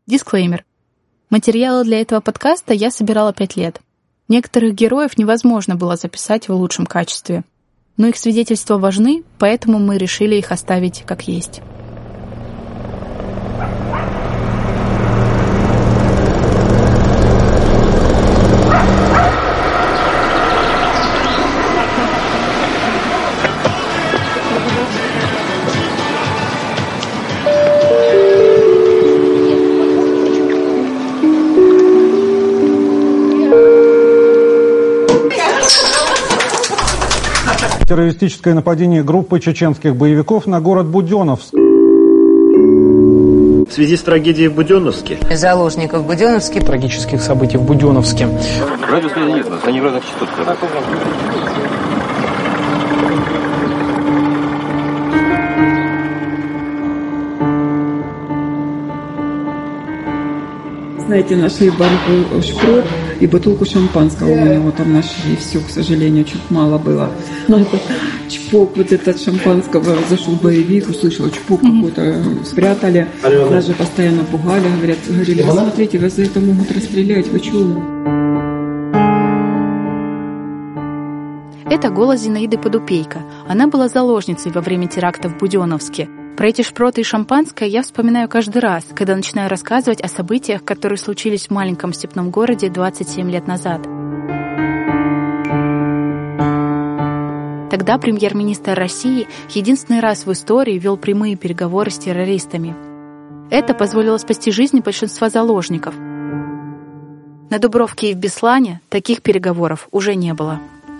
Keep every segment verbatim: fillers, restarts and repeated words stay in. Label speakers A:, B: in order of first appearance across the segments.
A: Дисклеймер. Материалы для этого подкаста я собирала пять лет. Некоторых героев невозможно было записать в лучшем качестве. Но их свидетельства важны, поэтому мы решили их оставить как есть.
B: Террористическое нападение группы чеченских боевиков на город Буденновск.
C: В связи с трагедией в Буденновске.
D: Заложников в Буденновске.
E: Трагических событий в Буденновске.
C: Радиосвязи нет, они в разных частотах.
F: Знаете, нашли банку шпрот и бутылку шампанского у него там нашли. Все, к сожалению, чуть мало было. Но этот чпок, вот этот шампанского, зашел боевик, услышал чпок какой-то, спрятали. Нас же постоянно пугали, говорят, говорили, вы смотрите, вас за это могут расстрелять, вы чего?
A: Это голос Зинаиды Подупейко. Она была заложницей во время теракта в Буденновске. Про эти шпроты и шампанское я вспоминаю каждый раз, когда начинаю рассказывать о событиях, которые случились в маленьком степном городе двадцать семь лет назад. Тогда премьер-министр России единственный раз в истории вел прямые переговоры с террористами. Это позволило спасти жизни большинства заложников. На Дубровке и в Беслане таких переговоров уже не было.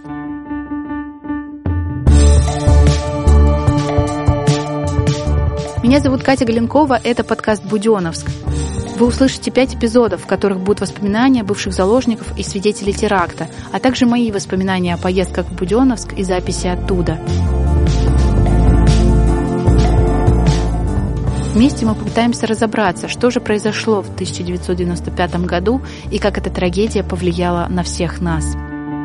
A: Меня зовут Катя Галенкова, это подкаст «Буденновск». Вы услышите пять эпизодов, в которых будут воспоминания бывших заложников и свидетелей теракта, а также мои воспоминания о поездках в Буденновск и записи оттуда. Вместе мы попытаемся разобраться, что же произошло в тысяча девятьсот девяносто пятом году и как эта трагедия повлияла на всех нас.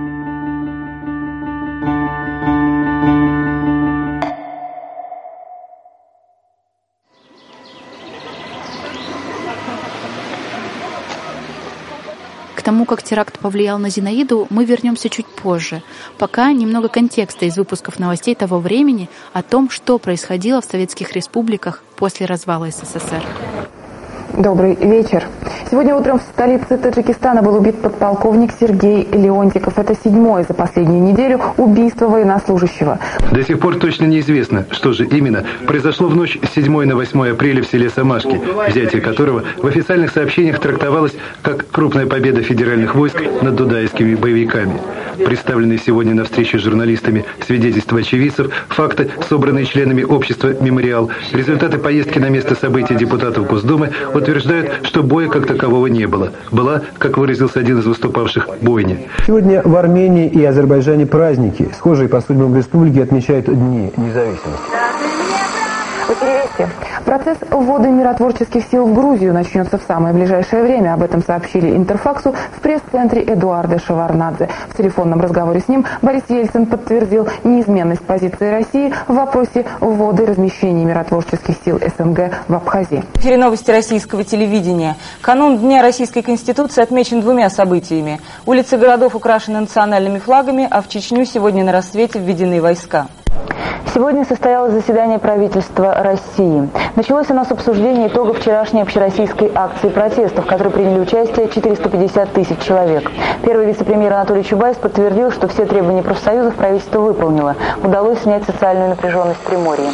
A: К тому, как теракт повлиял на Зинаиду, мы вернемся чуть позже. Пока немного контекста из выпусков новостей того времени о том, что происходило в советских республиках после развала СССР.
G: Добрый вечер. Сегодня утром в столице Таджикистана был убит подполковник Сергей Леонтиков. Это седьмое за последнюю неделю убийство военнослужащего.
H: До сих пор точно неизвестно, что же именно произошло в ночь с седьмого на восьмое апреля в селе Самашки, взятие которого в официальных сообщениях трактовалось как крупная победа федеральных войск над дудаевскими боевиками. Представленные сегодня на встрече с журналистами свидетельства очевидцев, факты, собранные членами общества «Мемориал», результаты поездки на место события депутатов Госдумы утверждают, что боя как такового не было. Была, как выразился один из выступавших, бойня.
I: Сегодня в Армении и Азербайджане праздники. Схожие по судьбам республики отмечают Дни независимости.
G: Процесс ввода миротворческих сил в Грузию начнется в самое ближайшее время. Об этом сообщили Интерфаксу в пресс-центре Эдуарда Шеварднадзе. В телефонном разговоре с ним Борис Ельцин подтвердил неизменность позиции России в вопросе ввода и размещения миротворческих сил СНГ в Абхазии.
D: В эфире новости российского телевидения. Канун Дня Российской Конституции отмечен двумя событиями. Улицы городов украшены национальными флагами, а в Чечню сегодня на рассвете введены войска.
J: Сегодня состоялось заседание правительства России. Началось оно с обсуждения итогов вчерашней общероссийской акции протеста, в которой приняли участие четыреста пятьдесят тысяч человек. Первый вице-премьер Анатолий Чубайс подтвердил, что все требования профсоюзов правительство выполнило. Удалось снять социальную напряженность в Приморье.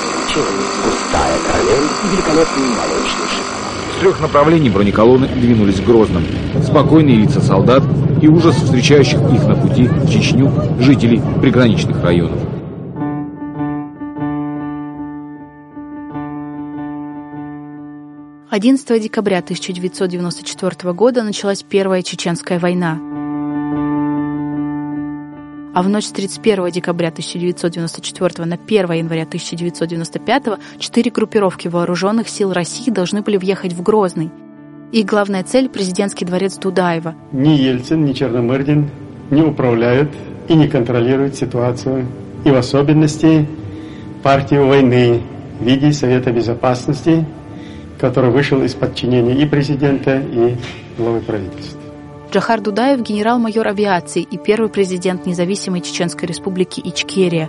K: С трех направлений бронеколонны двинулись к Грозному. Спокойные лица солдат и ужас встречающих их на пути в Чечню жителей приграничных районов.
A: одиннадцатого декабря тысяча девятьсот девяносто четвёртого года началась Первая Чеченская война. А в ночь с тридцать первого декабря тысяча девятьсот девяносто четвёртого на первое января тысяча девятьсот девяносто пятого четыре группировки вооруженных сил России должны были въехать в Грозный. Их главная цель – президентский дворец Дудаева.
L: Ни Ельцин, ни Черномырдин не управляют и не контролируют ситуацию. И в особенности партию войны в виде Совета Безопасности, который вышел из подчинения и президента, и главы правительства.
A: Джохар Дудаев – генерал-майор авиации и первый президент независимой Чеченской республики Ичкерия.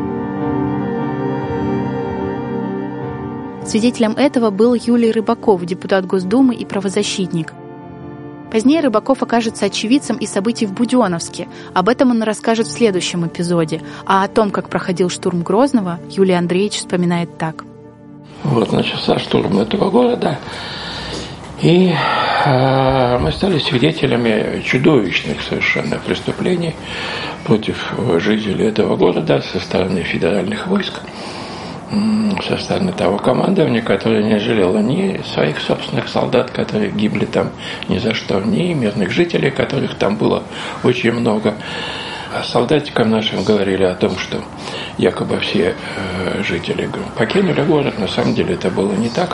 A: Свидетелем этого был Юлий Рыбаков, депутат Госдумы и правозащитник. Позднее Рыбаков окажется очевидцем и событий в Буденновске. Об этом он расскажет в следующем эпизоде. А о том, как проходил штурм Грозного, Юлий Андреевич вспоминает так.
M: Вот начался штурм этого города, и э, мы стали свидетелями чудовищных совершенно преступлений против жителей этого города со стороны федеральных войск, со стороны того командования, которое не жалело ни своих собственных солдат, которые гибли там ни за что, ни мирных жителей, которых там было очень много. А солдатикам нашим говорили о том, что якобы все э, жители покинули город. На самом деле это было не так.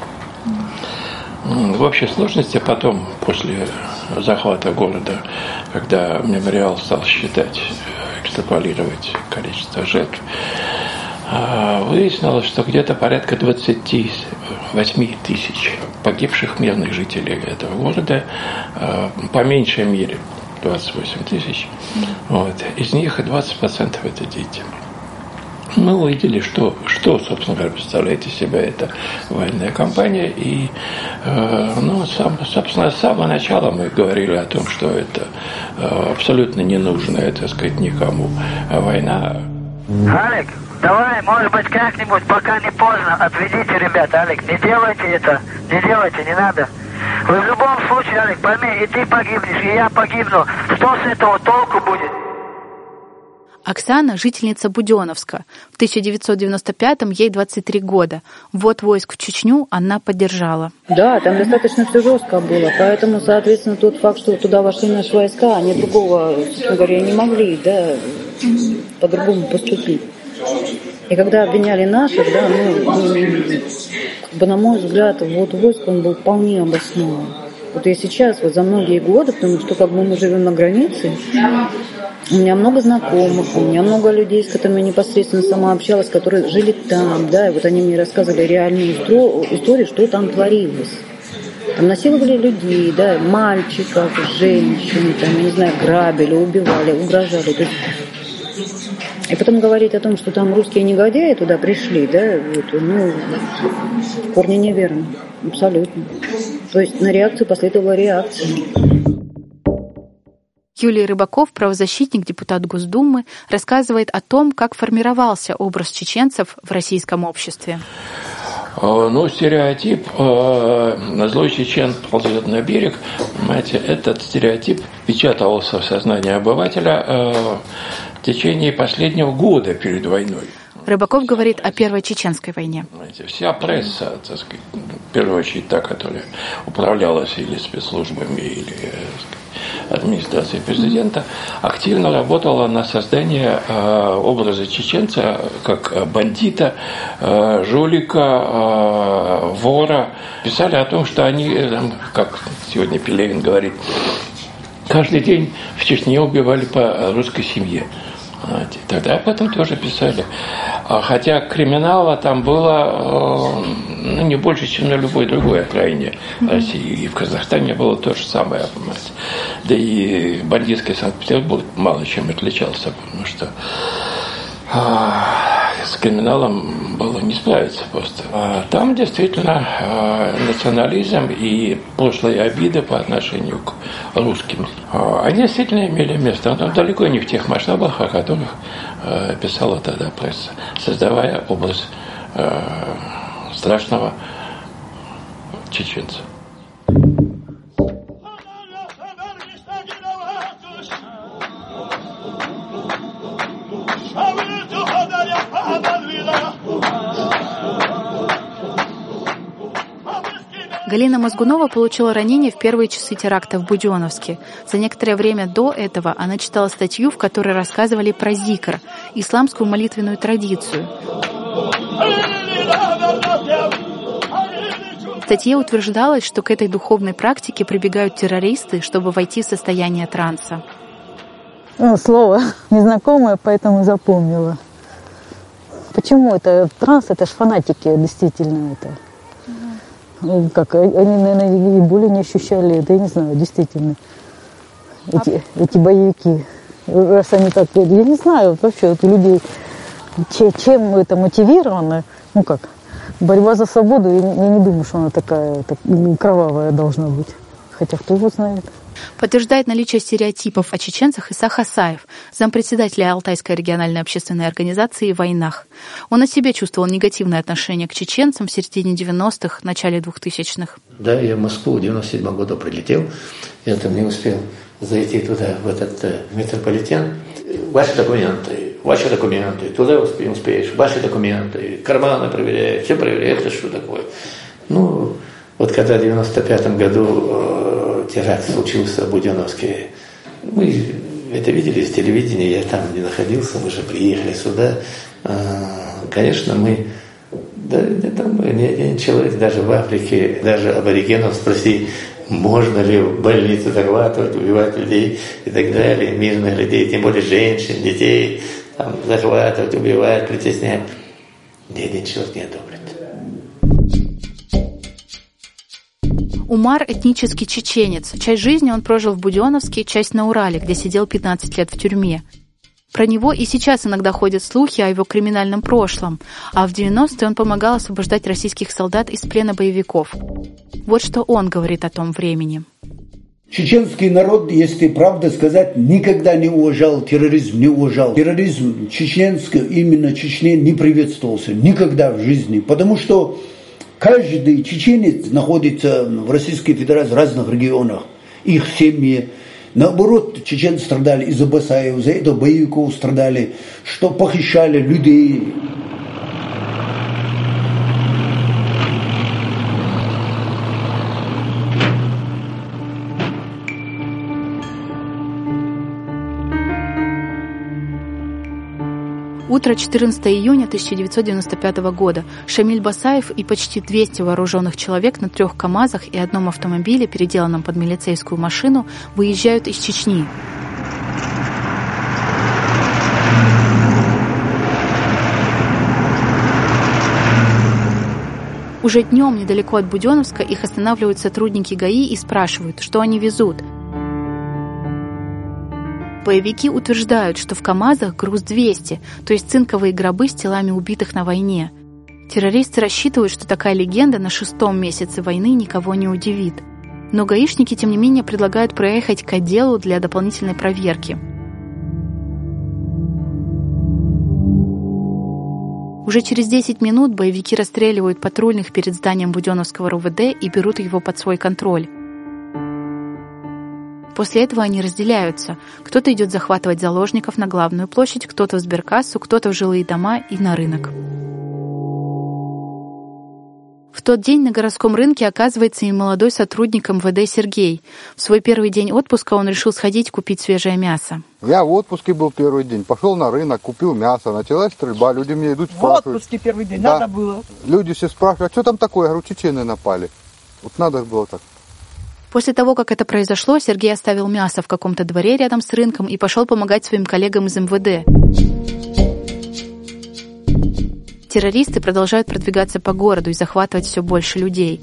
M: В общей сложности потом, после захвата города, когда мемориал стал считать, экстраполировать количество жертв, выяснилось, что где-то порядка двадцать восемь тысяч погибших мирных жителей этого города, по меньшей мере двадцать восемь тысяч. Вот. Из них двадцать процентов это дети. Мы увидели, что, что, собственно говоря, представляет из себя эта военная кампания. И, э, ну, сам, собственно, с самого начала мы говорили о том, что это э, абсолютно ненужная, так сказать, никому война.
N: Алик, давай, может быть, как-нибудь, пока не поздно, отведите ребят, Алик, не делайте это, не делайте, не надо. Вы в любом случае, Алик, пойми, и ты погибнешь, и я погибну. Что с этого толку будет?
A: Оксана – жительница Буденновска. В тысяча девятьсот девяносто пятом ей двадцать три года. Ввод войск в Чечню она поддержала.
O: Да, там достаточно все жестко было, поэтому, соответственно, тот факт, что туда вошли наши войска, они другого, собственно говоря, не могли, да, по-другому поступить. И когда обвиняли наших, да, ну, как бы, на мой взгляд, ввод войск, он был вполне обоснован. Вот и сейчас, вот за многие годы, потому что как бы мы живем на границе, у меня много знакомых, у меня много людей, с которыми я непосредственно сама общалась, которые жили там, да, и вот они мне рассказывали реальную историю, что там творилось. Там насиловали людей, да, мальчиков, женщин, там, я не знаю, грабили, убивали, угрожали. То есть... И потом говорить о том, что там русские негодяи туда пришли, да, вот, ну, в корне неверно, абсолютно. То есть на реакцию последовала реакция.
A: Юлий Рыбаков, правозащитник, депутат Госдумы, рассказывает о том, как формировался образ чеченцев в российском обществе.
M: Ну, стереотип э, «злой чечен ползет на берег», понимаете, этот стереотип впечатывался в сознание обывателя э, в течение последнего года перед войной.
A: Рыбаков говорит о Первой Чеченской войне.
M: Знаете, вся пресса, так сказать, в первую очередь та, которая управлялась или спецслужбами, или администрацией президента, активно работала на создание э, образа чеченца как бандита, э, жулика, э, вора. Писали о том, что они, э, как сегодня Пелевин говорит, каждый день в Чечне убивали по русской семье. Тогда об этом тоже писали. Хотя криминала там было ну, не больше, чем на любой другой окраине России. И в Казахстане было то же самое, понимаете. Да и бандитский Санкт-Петербург мало чем отличался, потому что а, с криминалом было не справиться просто. А там действительно а, национализм и прошлые обиды по отношению к русским, а, они действительно имели место, но далеко не в тех масштабах, о которых а, писала тогда пресса, создавая образ а, страшного чеченца.
A: Галина Мозгунова получила ранение в первые часы теракта в Буденновске. За некоторое время до этого она читала статью, в которой рассказывали про зикр, исламскую молитвенную традицию. В статье утверждалось, что к этой духовной практике прибегают террористы, чтобы войти в состояние транса.
P: Ну, слово незнакомое, поэтому запомнила. Почему это транс? Это ж фанатики, действительно, это. как, они, наверное, и боли не ощущали. Это я не знаю, действительно. Эти, а... эти боевики. Раз они так, я не знаю вообще, у людей, чем это мотивировано, ну как, борьба за свободу, я не, я не думаю, что она такая так, кровавая должна быть. Хотя кто его знает.
A: Подтверждает наличие стереотипов о чеченцах Иса Хасаев, зампредседателя Алтайской региональной общественной организации «Войнах». Он на себе чувствовал негативное отношение к чеченцам в середине девяностых, начале двухтысячных.
Q: Да, я в Москву в девяносто седьмом году прилетел, я там не успел зайти туда, в этот э, метрополитен. Ваши документы, ваши документы, туда не успеешь, ваши документы, карманы проверяют, все проверяют, это что такое. Ну, вот когда в девяносто пятом году э, теракт случился в Буденновске, мы это видели с телевидения, я там не находился, мы же приехали сюда. Э, конечно, мы, да, там ни один человек даже в Африке, даже аборигенов спроси, можно ли в больнице захватывать, убивать людей и так далее, мирных людей, тем более женщин, детей, там, захватывать, убивать, притеснять. Ни один человек не одобрит.
A: Умар – этнический чеченец. Часть жизни он прожил в Буденновске, часть на Урале, где сидел пятнадцать лет в тюрьме. Про него и сейчас иногда ходят слухи о его криминальном прошлом, а в девяностые он помогал освобождать российских солдат из плена боевиков. Вот что он говорит о том времени.
R: Чеченский народ, если правда сказать, никогда не уважал терроризм, не уважал. Терроризм чеченский, именно Чечне, не приветствовался никогда в жизни, потому что каждый чеченец находится в Российской Федерации в разных регионах, их семьи. Наоборот, чеченцы страдали из-за Басаева, из-за этого боевиков страдали, что похищали людей.
A: Утро четырнадцатого июня тысяча девятьсот девяносто пятого года. Шамиль Басаев и почти двести вооруженных человек на трех КАМАЗах и одном автомобиле, переделанном под милицейскую машину, выезжают из Чечни. Уже днем, недалеко от Буденновска, их останавливают сотрудники ГАИ и спрашивают, что они везут. Боевики утверждают, что в КАМАЗах груз двести, то есть цинковые гробы с телами убитых на войне. Террористы рассчитывают, что такая легенда на шестом месяце войны никого не удивит. Но гаишники, тем не менее, предлагают проехать к отделу для дополнительной проверки. Уже через десять минут боевики расстреливают патрульных перед зданием Буденновского РУВД и берут его под свой контроль. После этого они разделяются. Кто-то идет захватывать заложников на главную площадь, кто-то в сберкассу, кто-то в жилые дома и на рынок. В тот день на городском рынке оказывается и молодой сотрудник эм вэ дэ Сергей. В свой первый день отпуска он решил сходить купить свежее мясо.
S: Я в отпуске был первый день. Пошел на рынок, купил мясо. Началась стрельба. Люди мне идут, спрашивают.
T: В отпуске первый день,
S: да.
T: Надо было.
S: Люди все спрашивают, а что там такое? Я говорю, чечены напали. Вот надо было так.
A: После того, как это произошло, Сергей оставил мясо в каком-то дворе рядом с рынком и пошел помогать своим коллегам из эм вэ дэ. Террористы продолжают продвигаться по городу и захватывать все больше людей.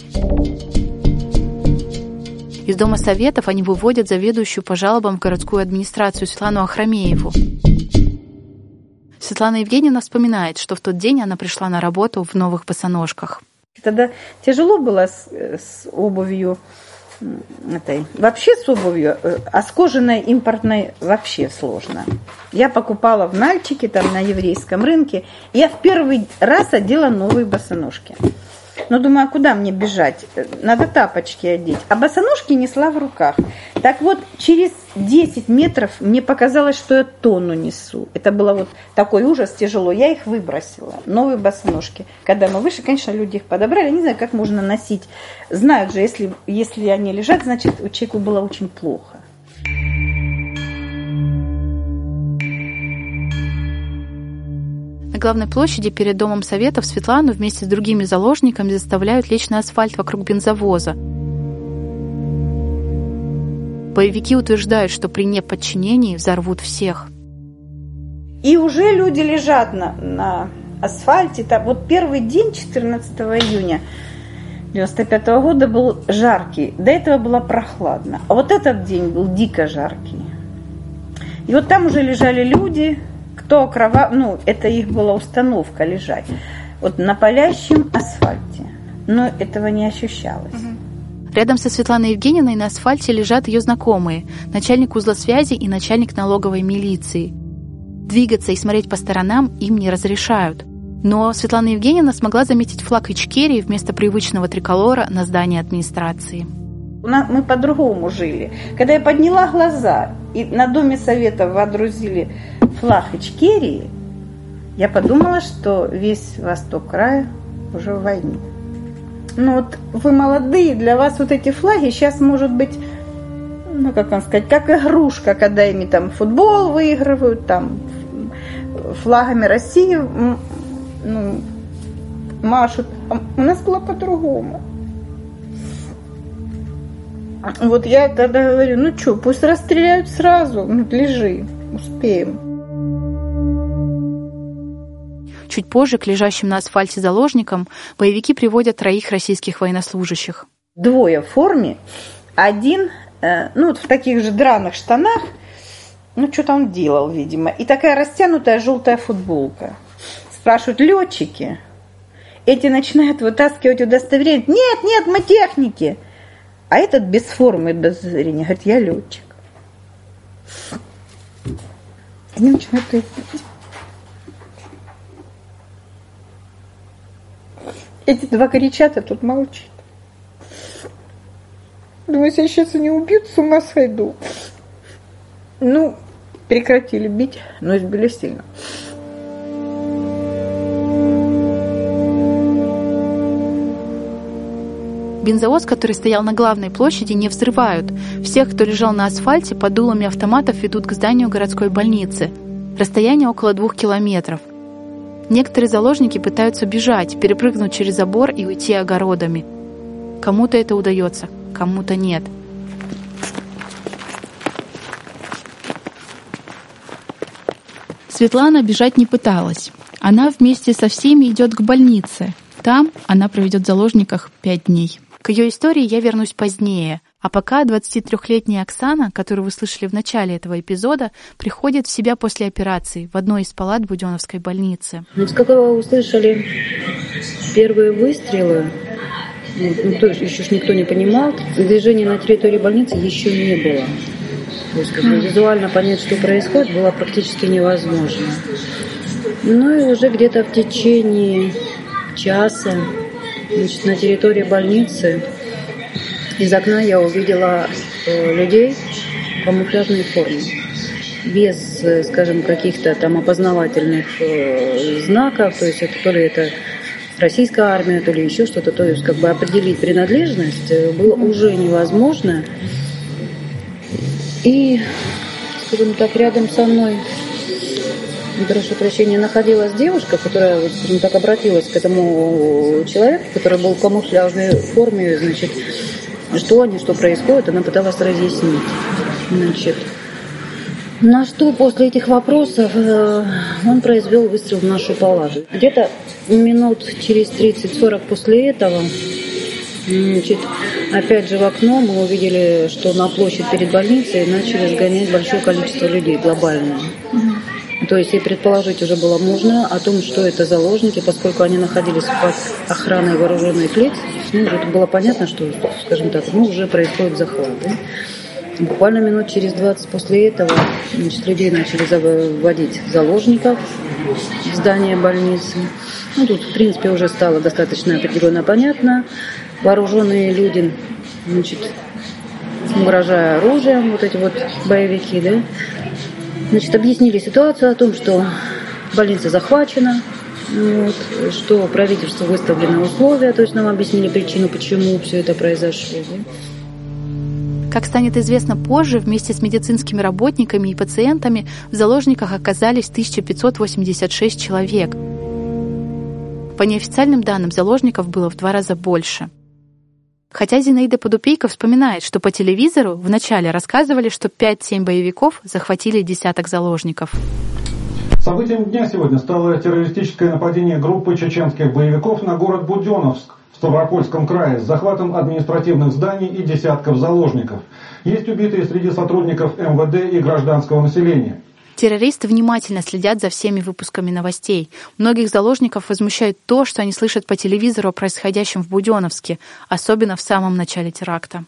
A: Из Дома Советов они выводят заведующую по жалобам в городскую администрацию Светлану Ахрамееву. Светлана Евгеньевна вспоминает, что в тот день она пришла на работу в новых босоножках.
U: Тогда тяжело было с, с обувью. Этой. Вообще с обувью, а с кожаной импортной вообще сложно. Я покупала в Нальчике, там на еврейском рынке. Я в первый раз одела новые босоножки. Но думаю, а куда мне бежать? Надо тапочки одеть. А босоножки несла в руках. Так вот, через десять метров мне показалось, что я тонну несу. Это было вот такой ужас, тяжело. Я их выбросила. Новые босоножки. Когда мы вышли, конечно, люди их подобрали. Не знаю, как можно носить. Знают же, если, если они лежат, значит, у человека было очень плохо.
A: На главной площади перед Домом Советов Светлану вместе с другими заложниками заставляют лечь на асфальт вокруг бензовоза. Боевики утверждают, что при неподчинении взорвут всех.
U: И уже люди лежат на, на асфальте. Там, вот первый день, четырнадцатого июня, девяносто пятого года был жаркий, до этого было прохладно. А вот этот день был дико жаркий. И вот там уже лежали люди, кто окровав... ну, это их была установка лежать, вот на палящем асфальте. Но этого не ощущалось.
A: Рядом со Светланой Евгеньевной на асфальте лежат ее знакомые, начальник узла связи и начальник налоговой милиции. Двигаться и смотреть по сторонам им не разрешают. Но Светлана Евгеньевна смогла заметить флаг Ичкерии вместо привычного триколора на здании администрации.
U: У нас, мы по-другому жили. Когда я подняла глаза, и на Доме Советов водрузили флаг Ичкерии, я подумала, что весь восток края уже в войне. Ну вот вы молодые, для вас вот эти флаги сейчас может быть, ну как вам сказать, как игрушка, когда ими там футбол выигрывают, там флагами России ну, машут. А у нас было по-другому. Вот я тогда говорю, ну что, пусть расстреляют сразу, ну лежи, успеем.
A: Чуть позже к лежащим на асфальте заложникам боевики приводят троих российских военнослужащих.
U: Двое в форме, один ну, вот в таких же драных штанах, ну что-то он делал, видимо, и такая растянутая желтая футболка. Спрашивают летчики, эти начинают вытаскивать удостоверение. Нет, нет, мы техники. А этот без формы, без зрения, говорит, я летчик. Они начинают это делать. Эти два кричат, а тут молчит. Думаю, если сейчас они убьют, с ума сойду. Ну, прекратили бить, но избили сильно.
A: Бензовоз, который стоял на главной площади, не взрывают. Всех, кто лежал на асфальте, под дулами автоматов ведут к зданию городской больницы. Расстояние около двух километров. Некоторые заложники пытаются бежать, перепрыгнуть через забор и уйти огородами. Кому-то это удается, кому-то нет. Светлана бежать не пыталась. Она вместе со всеми идет к больнице. Там она проведет в заложниках пять дней. К ее истории я вернусь позднее. А пока двадцатитрёхлетняя Оксана, которую вы слышали в начале этого эпизода, приходит в себя после операции в одной из палат Будённовской больницы.
O: Значит, когда вы услышали первые выстрелы, ну, то есть еще ж никто не понимал, движения на территории больницы еще не было. То есть как бы визуально понять, что происходит, было практически невозможно. Ну и уже где-то в течение часа, значит, на территории больницы из окна я увидела э, людей в камуфляжной форме, без, э, скажем, каких-то там опознавательных э, знаков, то есть это то ли это российская армия, то ли еще что-то, то есть как бы определить принадлежность было уже невозможно. И, скажем так, рядом со мной, прошу прощения, находилась девушка, которая, вот, скажем так, обратилась к этому человеку, который был в камуфляжной форме, значит, что они, что происходит, она пыталась разъяснить. Значит, на что после этих вопросов э, он произвел выстрел в нашу палату. Где-то минут через тридцать-сорок после этого, значит, опять же в окно мы увидели, что на площадь перед больницей начали сгонять большое количество людей глобально. То есть и предположить уже было можно о том, что это заложники, поскольку они находились под охраной вооруженных лиц. Ну, это было понятно, что, скажем так, ну, уже происходит захват. Да? Буквально минут через двадцать после этого, значит, людей начали заводить заложников в здание больницы. Ну, тут, в принципе, уже стало достаточно определенно понятно. Вооруженные люди, значит, угрожая оружием, вот эти вот боевики, да, значит, объяснили ситуацию о том, что больница захвачена, вот, что правительству выставлены условия, то есть нам объяснили причину, почему все это произошло. Да?
A: Как станет известно позже, вместе с медицинскими работниками и пациентами в заложниках оказались тысяча пятьсот восемьдесят шесть человек. По неофициальным данным, заложников было в два раза больше. Хотя Зинаида Подупейко вспоминает, что по телевизору вначале рассказывали, что пять-семь боевиков захватили десяток заложников.
B: Событием дня сегодня стало террористическое нападение группы чеченских боевиков на город Будённовск в Ставропольском крае с захватом административных зданий и десятков заложников. Есть убитые среди сотрудников эм вэ дэ и гражданского населения.
A: Террористы внимательно следят за всеми выпусками новостей. Многих заложников возмущает то, что они слышат по телевизору о происходящем в Буденновске, особенно в самом начале теракта.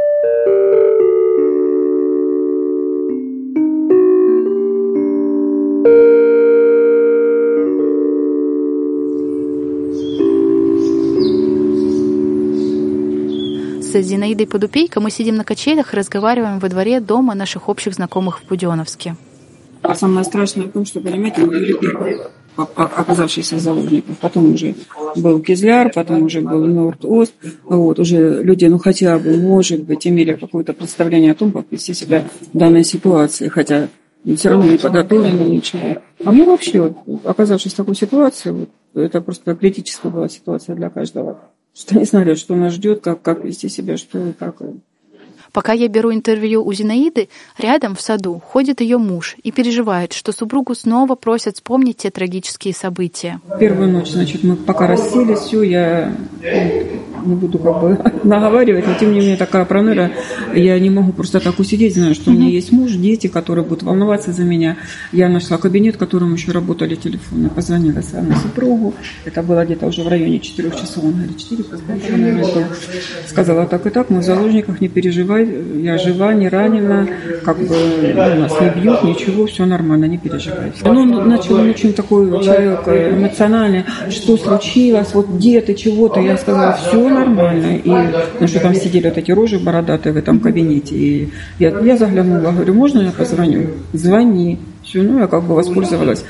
A: С Зинаидой Подупейко мы сидим на качелях и разговариваем во дворе дома наших общих знакомых в Буденновске.
F: А самое страшное в том, что, понимаете, мы были первые, оказавшиеся заложниками. Потом уже был Кизляр, потом уже был Норд-Ост. Вот, уже люди, ну хотя бы, может быть, имели какое-то представление о том, как вести себя в данной ситуации, хотя все равно не подготовлены, ничего. А мы вообще, оказавшись в такой ситуации, вот, это просто критическая была ситуация для каждого. Что не знали, что нас ждет, как, как вести себя, что и как.
A: Пока я беру интервью у Зинаиды, рядом в саду ходит ее муж и переживает, что супругу снова просят вспомнить те трагические события.
F: Первую ночь, значит, мы пока расселись, все, я не буду как бы наговаривать, но тем не менее такая проныра, я не могу просто так усидеть, знаю, что у меня есть муж, дети, которые будут волноваться за меня. Я нашла кабинет, в котором еще работали телефоны, позвонила своему супругу, это было где-то уже в районе четырех часов, он говорит, четыре, сказала так и так, мы в заложниках, не переживай, я жива, не ранена, как бы ну, нас не бьют, ничего, все нормально, не переживайте. Ну, он начал, он очень такой человек эмоциональный, что случилось, вот где ты, чего-то, я сказала, все нормально, и ну, что там сидели вот эти рожи бородатые в этом кабинете, и я, я заглянула, говорю, можно я позвоню? Звони. Все, ну, я как бы воспользовалась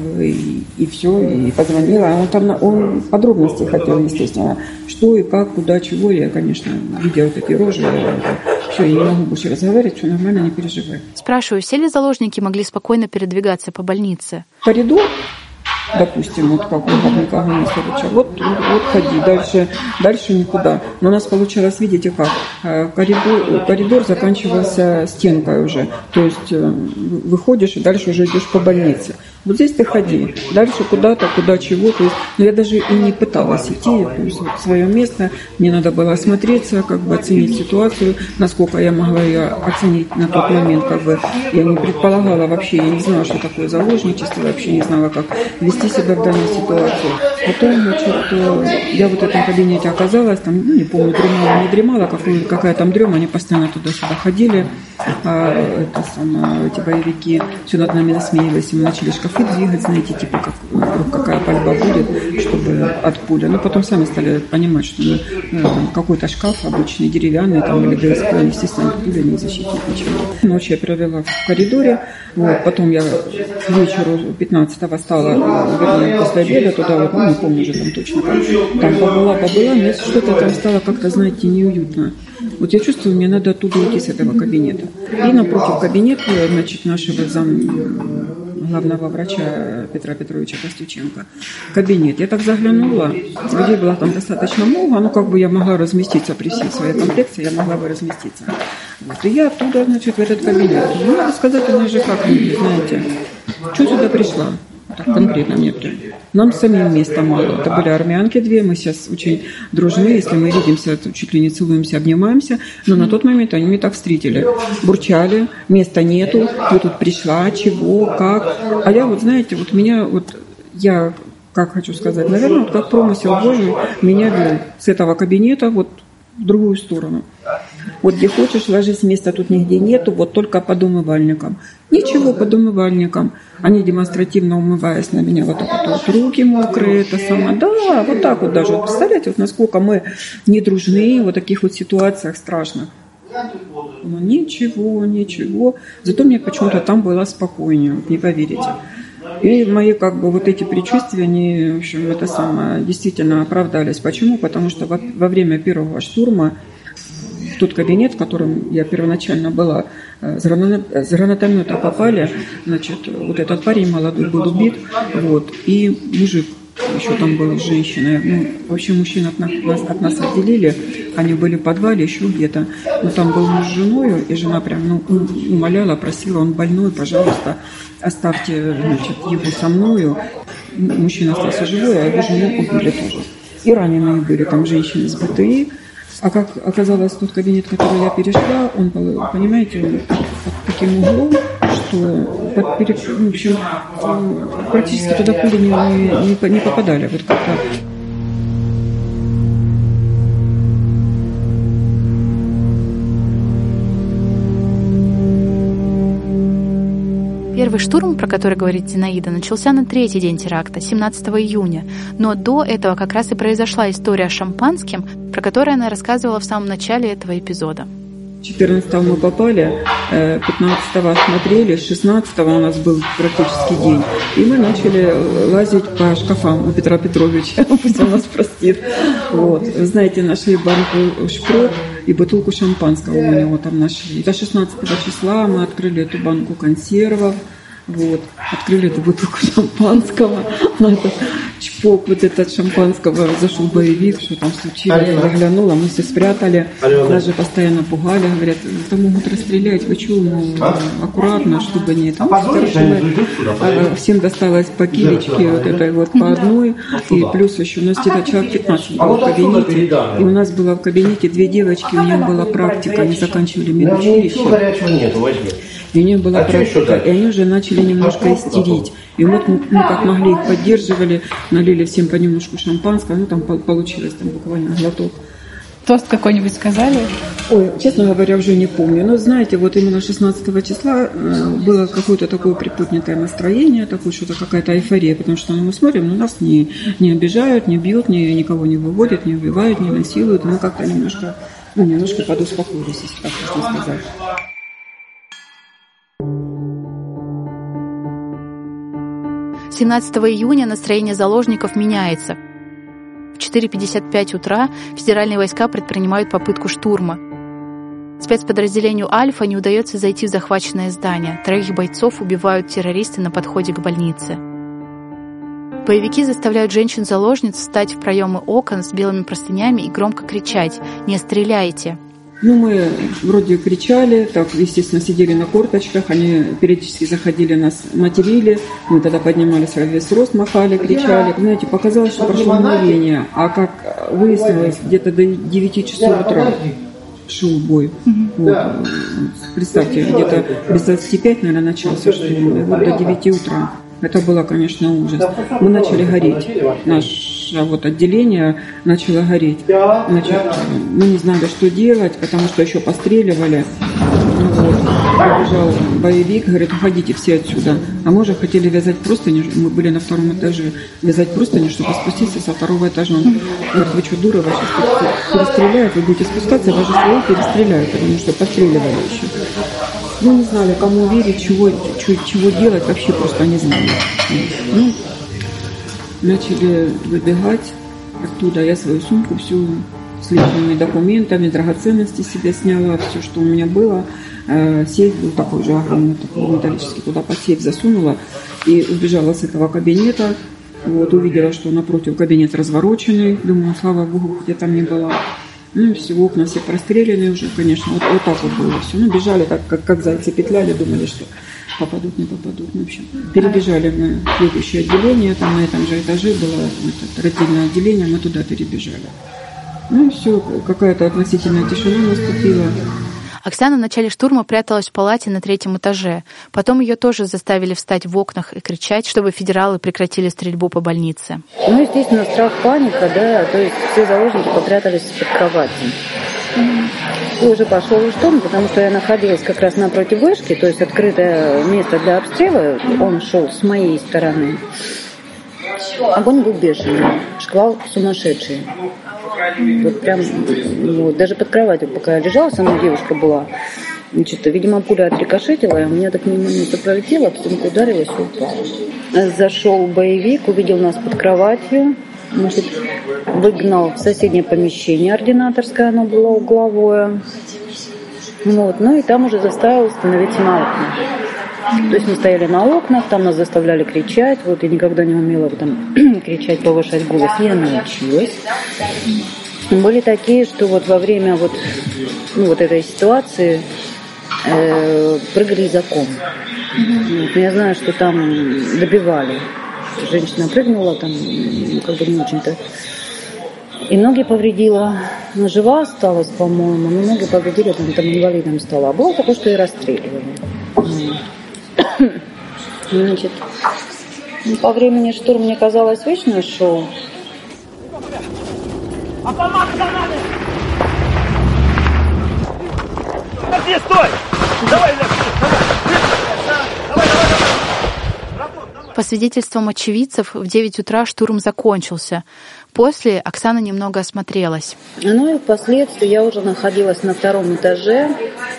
F: и, и все, и позвонила. Он там он подробности хотел, естественно, что и как, куда, чего. Я, конечно, видя вот эти рожи, я, все, я не могу больше разговаривать, все нормально, не переживай.
A: Спрашиваю, все ли заложники могли спокойно передвигаться по больнице?
F: Коридор, допустим, вот как у никого не следующего, вот, вот ходи, дальше, дальше никуда. Но у нас получалось, видите как, коридор, коридор заканчивался стенкой уже, то есть выходишь и дальше уже идешь по больнице. Вот здесь ты ходи, дальше куда-то, куда чего, то есть, но я даже и не пыталась идти, то есть вот свое место, мне надо было осмотреться, как бы оценить ситуацию, насколько я могла ее оценить на тот момент, как бы я не предполагала вообще, я не знала, что такое заложничество, вообще не знала, как вести себя в данной ситуации. Потом, значит, я в этом кабинете оказалась, там, ну, не помню, дремала, не дремала, какой, какая там дрема, они постоянно туда-сюда ходили, а, это самое, эти боевики все над нами насмеялись, и мы начали шкафы двигать, знаете, типа, как, вдруг какая пальба будет, чтобы от пули. Но потом сами стали понимать, что ну, там, какой-то шкаф обычный, деревянный, там, или ДСП, естественно, пуля не защитит ничего. Ночью я провела в коридоре, вот, потом я к вечеру пятнадцатого стала, вернее, после обеда туда, вот, ну, не помню уже там точно, как, там побыла, побыла, мне что-то там стало как-то, знаете, неуютно. Вот я чувствую, мне надо оттуда уйти с этого кабинета. И напротив кабинета, значит, нашего зам главного врача Петра Петровича Костюченко, кабинет. Я так заглянула, людей было там достаточно много, ну, как бы я могла разместиться при всей своей комплекции, я могла бы разместиться. Вот. И я оттуда, значит, в этот кабинет. Ну, надо сказать, у нас же как, знаете, что сюда пришла? Так конкретно мне прям. Нам самим места мало. Это были армянки две, мы сейчас очень дружны, если мы видимся, то чуть ли не целуемся, обнимаемся, но на тот момент они меня так встретили. Бурчали, места нету, ты тут пришла, чего, как. А я вот, знаете, вот меня, вот я, как хочу сказать, наверное, вот как промысел Божий меня вел с этого кабинета вот в другую сторону. Вот где хочешь, ложись, места тут нигде нету, вот только под умывальником. Ничего под умывальником. Они демонстративно умываясь на меня, вот так вот, вот руки мокрые, это самое. Да, вот так вот даже. Вот представляете, вот насколько мы не дружны в вот таких вот ситуациях страшных. Но ничего, ничего. Зато мне почему-то там было спокойнее, не поверите. И мои как бы вот эти предчувствия, они, в общем, это самое, действительно оправдались. Почему? Потому что во, во время первого штурма тот кабинет, в котором я первоначально была, с гранатомета попали, значит, вот этот парень молодой был убит, вот, и мужик еще там был с женщиной, ну, вообще мужчин от нас, от нас отделили, они были в подвале еще где-то, но там был муж с женой, и жена прям, ну, умоляла, просила, он больной, пожалуйста, оставьте, значит, его со мною. Мужчина остался живой, а его жену убили тоже. И раненые были, там женщины с БТИ. А как оказалось, тот кабинет, в который я перешла, он был, понимаете, он под, под таким углом, что под перек... в общем, практически туда пули не, не, не попадали. Вот как-то.
A: Первый штурм, про который говорит Зинаида, начался на третий день теракта, семнадцатого июня. Но до этого как раз и произошла история с шампанским, про которую она рассказывала в самом начале этого эпизода.
F: четырнадцатого мы попали, пятнадцатого осмотрели, шестнадцатого у нас был практически день. И мы начали лазить по шкафам у Петра Петровича, пусть он нас простит. Вот. Вы знаете, нашли банку шпрот и бутылку шампанского у него там нашли. До шестнадцатого числа мы открыли эту банку консервов, вот, открыли эту бутылку шампанского, на этот чпок вот этот шампанского зашел боевик, что там случилось, заглянула, мы все спрятали, даже постоянно пугали, говорят, там могут расстрелять, вы что, ну, аккуратно, чтобы не там. Всем досталось по килечке, вот этой вот по одной, и плюс еще у нас где-то человек пятнадцать было в кабинете, и у нас было в кабинете две девочки, у них была практика, они заканчивали медучилище. И у них была практика, и они уже начали немножко истерить. И вот мы, мы как могли их поддерживали, налили всем понемножку шампанского, ну там получилось там буквально глоток.
U: Тост какой-нибудь сказали?
F: Ой, честно говоря, уже не помню. Но знаете, вот именно шестнадцатого числа было какое-то такое приподнятое настроение, такое что-то какая-то эйфория, потому что мы смотрим, но нас не, не обижают, не бьют, не, никого не выводят, не убивают, не насилуют. Мы как-то немножко, ну, немножко подуспокоились, если так можно сказать.
A: семнадцатого июня настроение заложников меняется. В четыре пятьдесят пять утра федеральные войска предпринимают попытку штурма. Спецподразделению «Альфа» не удается зайти в захваченное здание. Троих бойцов убивают террористы на подходе к больнице. Боевики заставляют женщин-заложниц встать в проемы окон с белыми простынями и громко кричать «Не стреляйте!».
F: Ну, мы вроде кричали, так, естественно, сидели на корточках, они периодически заходили, нас материли, мы тогда поднимались во весь рост, махали, кричали. Знаете, показалось, что прошло мгновение, а как выяснилось, где-то до девяти часов утра шел бой. Вот. Представьте, где-то без двадцати пяти, наверное, начался штурм, и вот до девяти утра. Это было, конечно, ужас. Мы начали гореть. Наше вот отделение начало гореть. Значит, мы не знали, что делать, потому что еще постреливали. Вот. Побежал боевик, говорит, уходите все отсюда. А мы уже хотели вязать простыни, мы были на втором этаже, вязать простыни, чтобы спуститься со второго этажа. Он говорит, вы что, дура, вас сейчас перестреляют, вы будете спускаться, вас же своих перестреляют, потому что постреливали еще. Мы не знали, кому верить, чего, чего делать, вообще просто не знали. Ну, начали выбегать оттуда. Я свою сумку всю с личными документами, драгоценности себе сняла, все, что у меня было. Сейф был такой же огромный, такой металлический, туда под сейф засунула и убежала с этого кабинета. Вот, увидела, что напротив кабинет развороченный. Думаю, слава богу, где там не была. Ну, все, окна все простреляны уже, конечно. Вот, вот так вот было все. Ну, бежали, так, как, как зайцы петляли, думали, что попадут, не попадут. Ну, в общем, перебежали мы в следующее отделение. Там на этом же этаже было это, родильное отделение, мы туда перебежали. Ну, и все, какая-то относительная тишина наступила.
A: Оксана в начале штурма пряталась в палате на третьем этаже. Потом ее тоже заставили встать в окнах и кричать, чтобы федералы прекратили стрельбу по больнице.
O: Ну, естественно, страх, паника, да, то есть все заложники попрятались под кроватью. И уже пошел штурм, потому что я находилась как раз напротив вышки, то есть открытое место для обстрела, он шел с моей стороны. Огонь был бешеный, шквал сумасшедший. Вот прям, вот, даже под кроватью, пока я лежала, со мной девушка была, значит, видимо, пуля отрикошетила, и у меня так немного пролетела, потом ударилась и упала. Зашел боевик, увидел нас под кроватью, значит, выгнал в соседнее помещение ординаторское, оно было угловое. Вот, ну и там уже заставил становиться на окна. То есть мы стояли на окнах, там нас заставляли кричать. Вот я никогда не умела там кричать, повышать голос. Я научилась. Были такие, что вот во время вот, ну, вот этой ситуации э, прыгали из окон. Вот, я знаю, что там добивали. Женщина прыгнула, там, ну, как бы не очень-то И ноги повредила. Она жива осталась, по-моему, но ноги повредила, там, там инвалидом стала. А было такое, что и расстреливали. Значит, по времени штурм мне казалось вечное шоу.
T: Где стой! Давай,
A: По свидетельствам очевидцев, в девять утра штурм закончился. После Оксана немного осмотрелась.
O: Ну и впоследствии я уже находилась на втором этаже.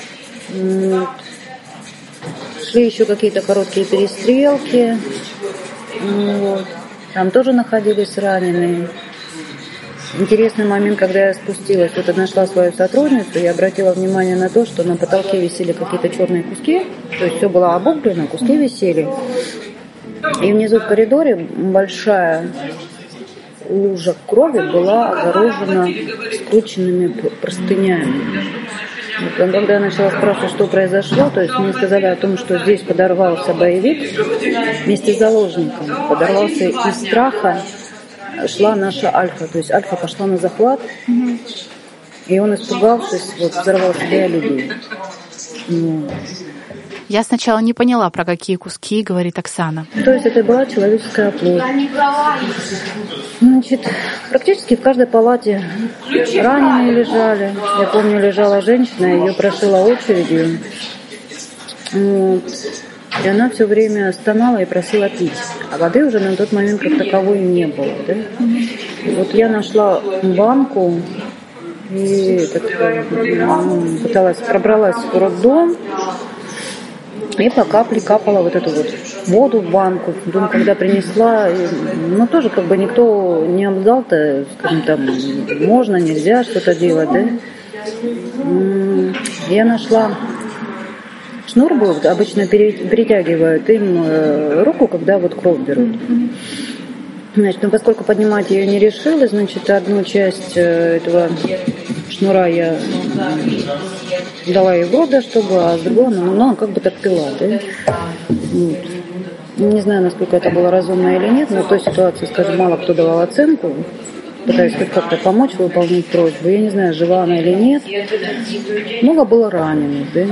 O: Шли еще какие-то короткие перестрелки. Вот. Там тоже находились раненые. Интересный момент, когда я спустилась, вот нашла свою сотрудницу, я обратила внимание на то, что на потолке висели какие-то черные куски, то есть все было обуглено, куски висели. И внизу в коридоре большая лужа крови была огорожена скрученными простынями. Вот, когда я начала спрашивать, что произошло, то есть мне сказали о том, что здесь подорвался боевик вместе с заложником, подорвался из страха. Шла наша Альфа, то есть Альфа пошла на захват, mm-hmm. и он, испугавшись, вот, взорвал себя и людей. Ну.
A: Я сначала не поняла, про какие куски говорит Оксана.
O: То есть это была человеческая плоть. Значит, практически в каждой палате раненые лежали. Я помню, лежала женщина, ее прошила очередью. Вот. И она все время стонала и просила пить. А воды уже на тот момент как таковой не было. Да? И вот я нашла банку и так, ну, пыталась, пробралась в роддом и по капле капала вот эту вот воду в банку. Потом, когда принесла, ну тоже как бы никто не обдал-то, скажем, там, можно, нельзя что-то делать, да? Я нашла... Шнур был, обычно перетягивают им руку, когда вот кровь берут. Значит, ну, поскольку поднимать я ее не решила, значит, одну часть этого шнура я дала ей в рот, да, чтобы, а с другой, ну, ну, как бы так пила, да. Вот. Не знаю, насколько это было разумно или нет, но в той ситуации, скажем, мало кто давал оценку, пытаясь хоть как-то помочь выполнить просьбу. Я не знаю, жива она или нет. Много было раненых, да.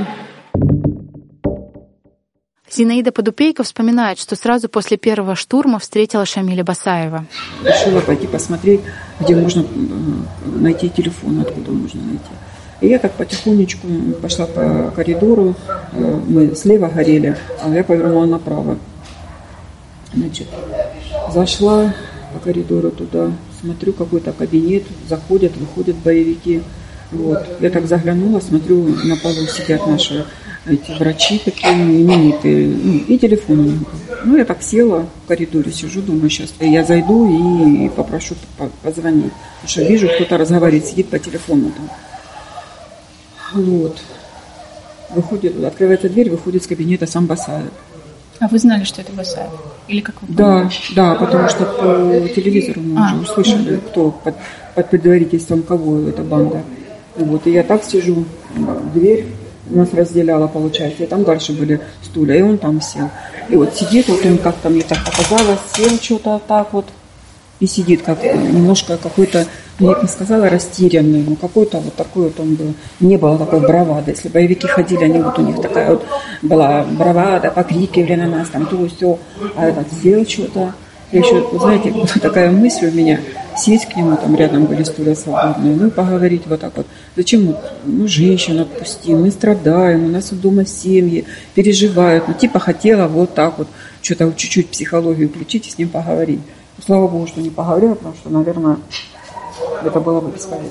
A: Зинаида Подупейко вспоминает, что сразу после первого штурма встретила Шамиля Басаева.
F: Решила пойти посмотреть, где можно найти телефон, откуда можно найти. И я так потихонечку пошла по коридору, мы слева горели, а я повернула направо. Значит, зашла по коридору туда, смотрю, какой-то кабинет, заходят, выходят боевики. Вот. Я так заглянула, смотрю, на полу сидят наши эти врачи такие именитые, ну, и телефон у них. Ну, я так села в коридоре, сижу, думаю, сейчас я зайду и попрошу позвонить. Потому что вижу, кто-то разговаривает, сидит по телефону там. Вот. Выходит, открывается дверь, выходит из кабинета сам Басаев.
A: А вы знали, что это Басаев? Или как вы
F: Да, да, потому что по телевизору мы а, уже услышали, угу. кто под, под предварительством кого эта банда. Вот, и я так сижу, дверь нас разделяла, получается, и там дальше были стулья, и он там сел. И вот сидит, вот он как-то мне так показалось, сел что-то так вот, и сидит как немножко какой-то, я бы не сказала, растерянный, но какой-то вот такой вот он был, не было такой бравады. Если боевики ходили, они вот у них такая вот была бравада, покрикивали на нас, там то, все, а этот сел что-то. Я еще, вот знаете, вот такая мысль у меня, сесть к нему, там рядом были стулья свободные, ну и поговорить вот так вот. Зачем, ну, женщин отпусти, мы страдаем, у нас дома семьи, переживают. Ну, типа хотела вот так вот, что-то вот чуть-чуть психологию включить и с ним поговорить. Ну, слава Богу, что не поговорила, потому что, наверное, это было бы бесполезно.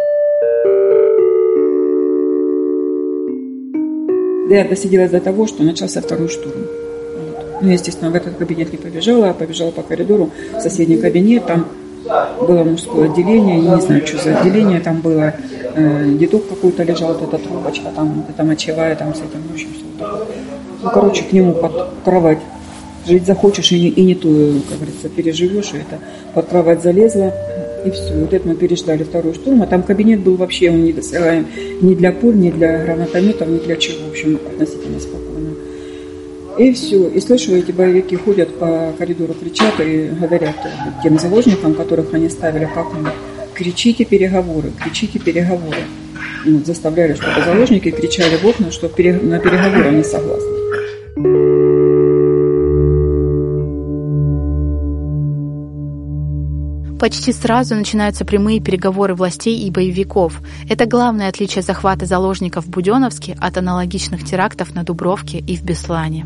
F: Да, я досиделась до того, что начался второй штурм. Ну, естественно, в этот кабинет не побежала, а побежала по коридору в соседний кабинет. Там было мужское отделение, я не знаю, что за отделение там было. Э, дедок какой-то лежал, вот эта трубочка, там, эта мочевая, там с этим, в общем, все вот такое. Ну, короче, к нему под кровать. Жить захочешь и не, и не то, как говорится, переживешь, и это под кровать залезла, и все. Вот это мы переждали второй штурм, а там кабинет был вообще, он не досягаем ни для пуль, ни для гранатометов, ни для чего, в общем, относительно спокойно. И все. И слышу, эти боевики ходят по коридору, кричат и говорят тем заложникам, которых они ставили, как им кричите переговоры, кричите переговоры. И вот заставляли, чтобы заложники кричали в окна, что на переговоры они согласны.
A: Почти сразу начинаются прямые переговоры властей и боевиков. Это главное отличие захвата заложников в Буденновске от аналогичных терактов на Дубровке и в Беслане.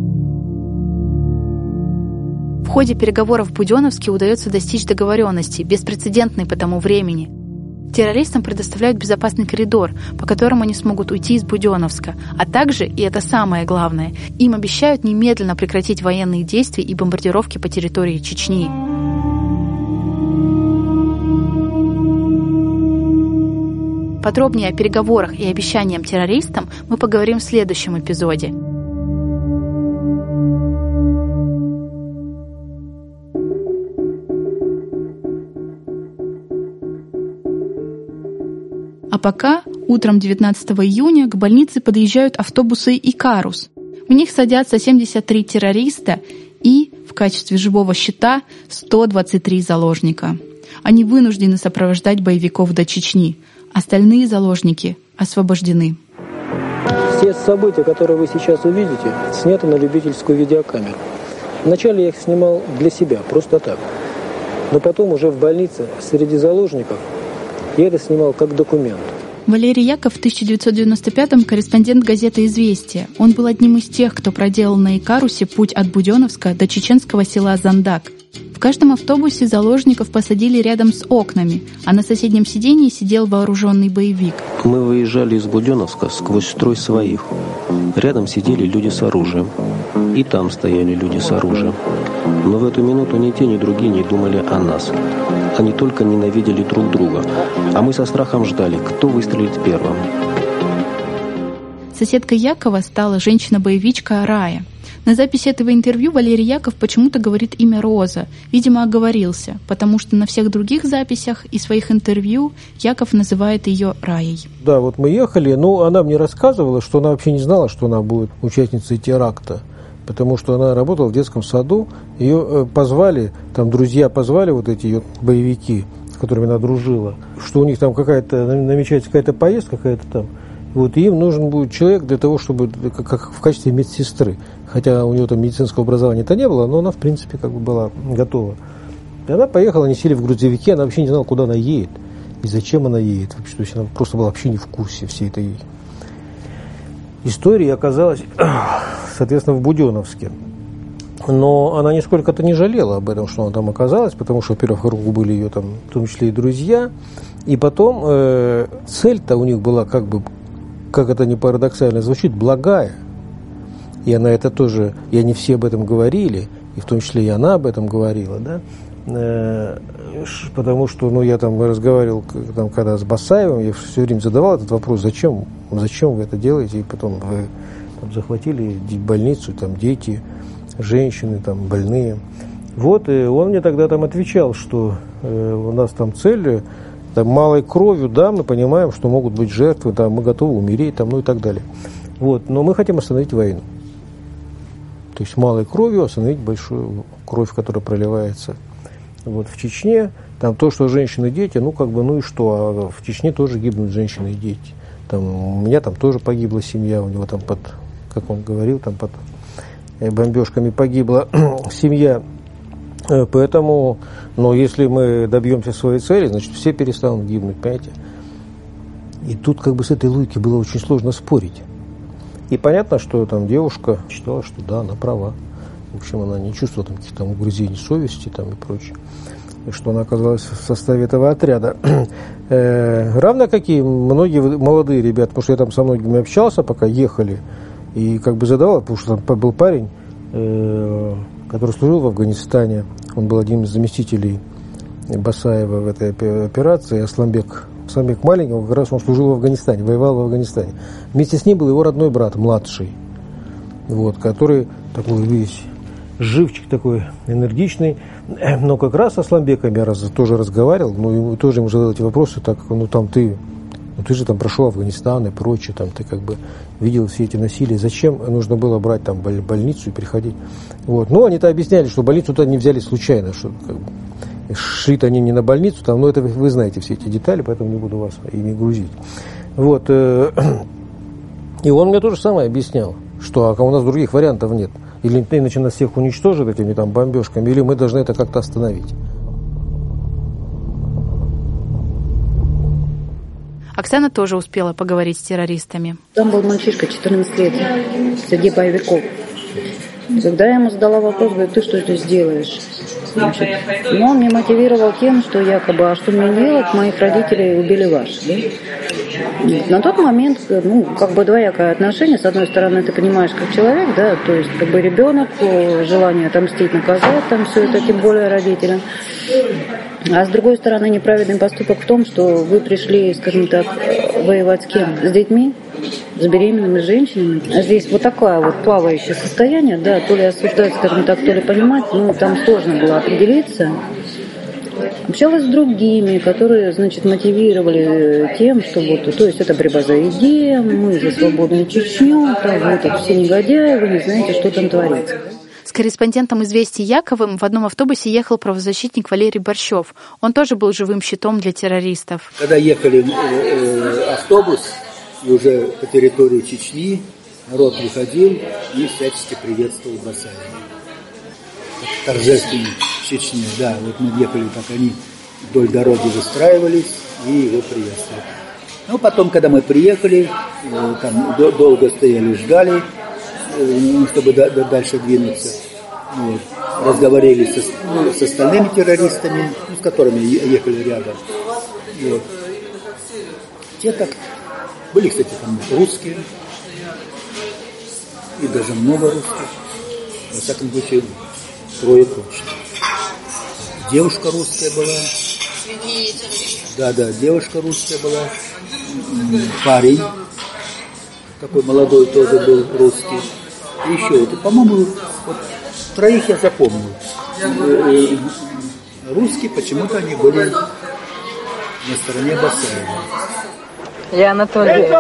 A: В ходе переговоров в Буденновске удается достичь договоренности, беспрецедентной по тому времени. Террористам предоставляют безопасный коридор, по которому они смогут уйти из Буденновска, а также, и это самое главное, им обещают немедленно прекратить военные действия и бомбардировки по территории Чечни. Подробнее о переговорах и обещаниям террористам мы поговорим в следующем эпизоде. А пока утром девятнадцатого июня к больнице подъезжают автобусы «Икарус». В них садятся семьдесят три террориста и, в качестве живого щита, сто двадцать три заложника. Они вынуждены сопровождать боевиков до Чечни. Остальные заложники освобождены.
I: Все события, которые вы сейчас увидите, сняты на любительскую видеокамеру. Вначале я их снимал для себя, просто так. Но потом уже в больнице среди заложников я это снимал как документ.
A: Валерий Яков в тысяча девятьсот девяносто пятом корреспондент газеты «Известия». Он был одним из тех, кто проделал на Икарусе путь от Буденновска до чеченского села Зандак. В каждом автобусе заложников посадили рядом с окнами, а на соседнем сидении сидел вооруженный боевик.
E: Мы выезжали из Буденновска сквозь строй своих. Рядом сидели люди с оружием. И там стояли люди с оружием. Но в эту минуту ни те, ни другие не думали о нас. Они только ненавидели друг друга. А мы со страхом ждали, кто выстрелит первым.
A: Соседкой Якова стала женщина-боевичка Рая. На записи этого интервью Валерий Яков почему-то говорит имя Роза. Видимо, оговорился, потому что на всех других записях и своих интервью Яков называет ее Раей.
I: Да, вот мы ехали, но она мне рассказывала, что она вообще не знала, что она будет участницей теракта, потому что она работала в детском саду, ее позвали, там друзья позвали, вот эти ее боевики, с которыми она дружила, что у них там какая-то, намечается какая-то поездка, какая-то там. Вот, и им нужен будет человек для того, чтобы как, как в качестве медсестры. Хотя у нее там медицинского образования-то не было, но она, в принципе, как бы была готова. И она поехала, они сели в грузовике, она вообще не знала, куда она едет и зачем она едет. Вообще, то есть она просто была вообще не в курсе всей этой истории. Оказалась, соответственно, в Буденновске. Но она нисколько-то не жалела об этом, что она там оказалась, потому что, во-первых, в кругу были ее там, в том числе и друзья. И потом э, цель-то у них была как бы, как это не парадоксально звучит, благая. И она это тоже, и они все об этом говорили, и в том числе и она об этом говорила, да, э, потому что, ну, я там разговаривал, там, когда с Басаевым, я все время задавал этот вопрос, зачем, зачем вы это делаете, и потом вы там, захватили больницу, там, дети, женщины, там, больные. Вот, и он мне тогда там отвечал, что э, у нас там цель, там, малой кровью, да, мы понимаем, что могут быть жертвы, да, мы готовы умереть, там, ну и так далее. Вот, но мы хотим остановить войну. То есть малой кровью остановить большую кровь, которая проливается вот, в Чечне. Там то, что женщины и дети, ну как бы, ну и что, а в Чечне тоже гибнут женщины и дети. Там, у меня там тоже погибла семья, у него там под, как он говорил, там под бомбежками погибла семья. Поэтому, но если мы добьемся своей цели, значит все перестанут гибнуть, понимаете? И тут как бы с этой логикой было очень сложно спорить. И понятно, что там девушка считала, что да, она права. В общем, она не чувствовала там каких-то угрызений совести там, и прочее. И что она оказалась в составе этого отряда. Э, равно как и многие молодые ребята, потому что я там со многими общался, пока ехали, и как бы задавал, потому что там был парень, э, который служил в Афганистане. Он был одним из заместителей Басаева в этой операции, Асламбек. Асламбек маленький, как раз он служил в Афганистане, воевал в Афганистане. Вместе с ним был его родной брат, младший, вот, который такой весь живчик такой, энергичный. Но как раз с Асламбеком я раз, тоже разговаривал, ну, и тоже ему задал эти вопросы, так, ну, там ты, ну, ты же там прошел Афганистан и прочее, там, ты как бы видел все эти насилия, зачем нужно было брать там больницу и приходить. Вот. Ну, они-то объясняли, что больницу-то не взяли случайно, что как бы. Шиты они не на больницу, там, но это вы, вы знаете все эти детали, поэтому не буду вас и не грузить. Вот. Э, и он мне то же самое объяснял, что а у нас других вариантов нет. Или иначе нас всех уничтожат этими там бомбежками, или мы должны это как-то остановить.
A: Оксана тоже успела поговорить с террористами.
O: Там был мальчишка, четырнадцать лет, среди боевиков. И когда я ему задала вопрос, говорю, ты что здесь делаешь? Значит, но он меня мотивировал тем, что якобы, а что мне делать, моих родителей убили ваши. Да? На тот момент, ну, как бы двоякое отношение. С одной стороны, ты понимаешь, как человек, да, то есть, как бы ребенок, желание отомстить, наказать, там все это, тем более родителям. А с другой стороны, неправедный поступок в том, что вы пришли, скажем так, воевать с кем? С детьми? С беременными женщинами. А здесь вот такое вот плавающее состояние, да, то ли осуждать, скажем так, то ли понимать, ну, там сложно было определиться. Общалась с другими, которые, значит, мотивировали тем, что вот, то есть это борьба за идею, мы за свободную Чечню, там, вы тут все негодяи, вы не знаете, что там творится.
A: С корреспондентом «Известий» Яковым в одном автобусе ехал правозащитник Валерий Борщев. Он тоже был живым щитом для террористов.
C: Когда ехали э, автобус, и уже по территории Чечни народ выходил и всячески приветствовал Басаева. Торжественно в Чечне, да, вот мы ехали, так они вдоль дороги выстраивались и его приветствовали. Ну, потом, когда мы приехали, там долго стояли, ждали, чтобы дальше двинуться. Вот. Разговаривали со, ну, с остальными террористами, ну, с которыми ехали рядом. Вот. Те так... Были, кстати, там русские, и даже много русских. Во всяком случае, трое точно. Девушка русская была. Да, да, девушка русская была. Парень такой молодой тоже был русский. И еще, это, по-моему, вот, троих я запомнил. Русские, почему-то они были на стороне Басаева.
D: Я Анатолий.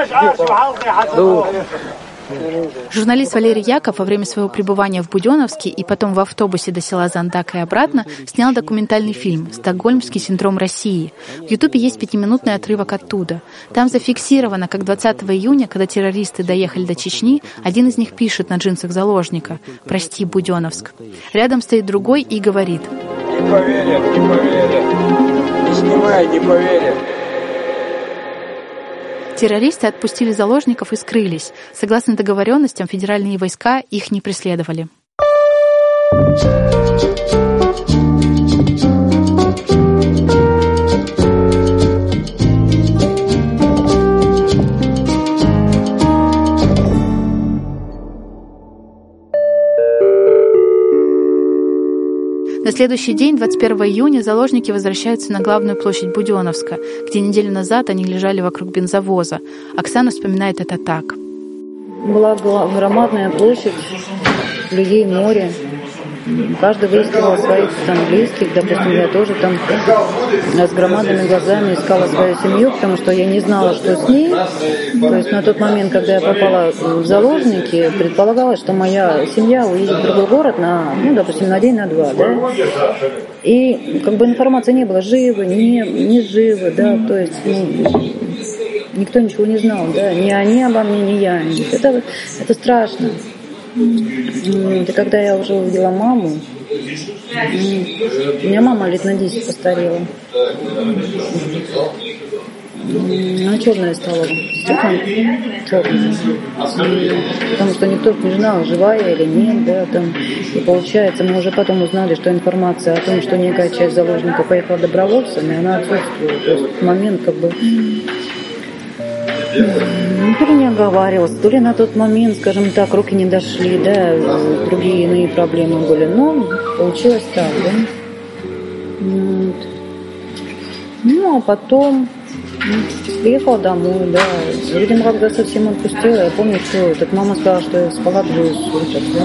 A: Журналист Валерий Яков во время своего пребывания в Буденновске и потом в автобусе до села Зандак и обратно снял документальный фильм «Стокгольмский синдром России». В Ютубе есть пятиминутный отрывок оттуда. Там зафиксировано, как двадцатого июня, когда террористы доехали до Чечни, один из них пишет на джинсах заложника «Прости, Буденновск». Рядом стоит другой и говорит:
T: «Не поверят, не поверят. Не снимай, не поверят».
A: Террористы отпустили заложников и скрылись. Согласно договоренностям, федеральные войска их не преследовали. На следующий день, двадцать первого июня, заложники возвращаются на главную площадь Буденновска, где неделю назад они лежали вокруг бензовоза. Оксана вспоминает это так.
O: Была громадная площадь, людей море. Каждый выискивал своих там близких. Допустим, я тоже там с громадными глазами искала свою семью, потому что я не знала, что с ней. То есть на тот момент, когда я попала в заложники, предполагалось, что моя семья уедет в другой город на, ну, допустим, на день, на два, да. И как бы информации не было, живы, не, не живы, да, то есть, ну, никто ничего не знал, да, ни они обо мне, ни я. Это, это страшно. Это когда я уже увидела маму, у меня мама лет на десять постарела. Она черная стала, черная. Потому что никто не знал, живая я или нет, да, там. И получается, мы уже потом узнали, что информация о том, что некая часть заложников поехала добровольцами, она отсутствует. То есть в момент как бы... Ну, то ли не оговаривалась, то ли на тот момент, скажем так, руки не дошли, да, другие иные проблемы были. Но получилось так, да. Вот. Ну, а потом приехала домой, да. Видимо, когда совсем отпустила, я помню, что так мама сказала, что я спала двое суток, да.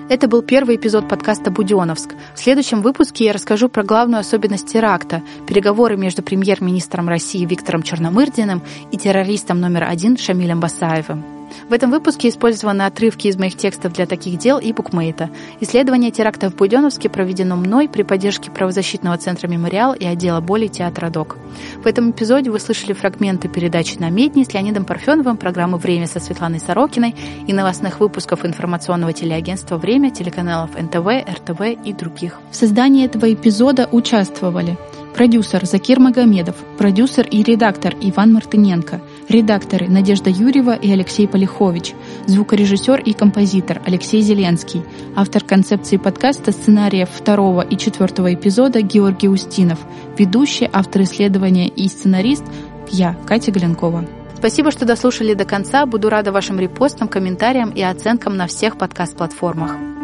A: Это был первый эпизод подкаста «Буденновск». В следующем выпуске я расскажу про главную особенность теракта – переговоры между премьер-министром России Виктором Черномырдиным и террористом номер один Шамилем Басаевым. В этом выпуске использованы отрывки из моих текстов для таких дел и букмейта. Исследование теракта в Буденновске проведено мной при поддержке правозащитного центра «Мемориал» и отдела боли театра «Док». В этом эпизоде вы слышали фрагменты передачи «Намедни» с Леонидом Парфеновым, программы «Время» со Светланой Сорокиной и новостных выпусков информационного телеагентства «Время», телеканалов эн тэ вэ, эр тэ вэ и других. В создании этого эпизода участвовали продюсер Закир Магомедов, продюсер и редактор Иван Мартыненко, редакторы Надежда Юрьева и Алексей Полихович, звукорежиссер и композитор Алексей Зеленский, автор концепции подкаста, сценариев второго и четвертого эпизода Георгий Устинов, ведущий, автор исследования и сценарист я, Катя Гленкова. Спасибо, что дослушали до конца. Буду рада вашим репостам, комментариям и оценкам на всех подкаст-платформах.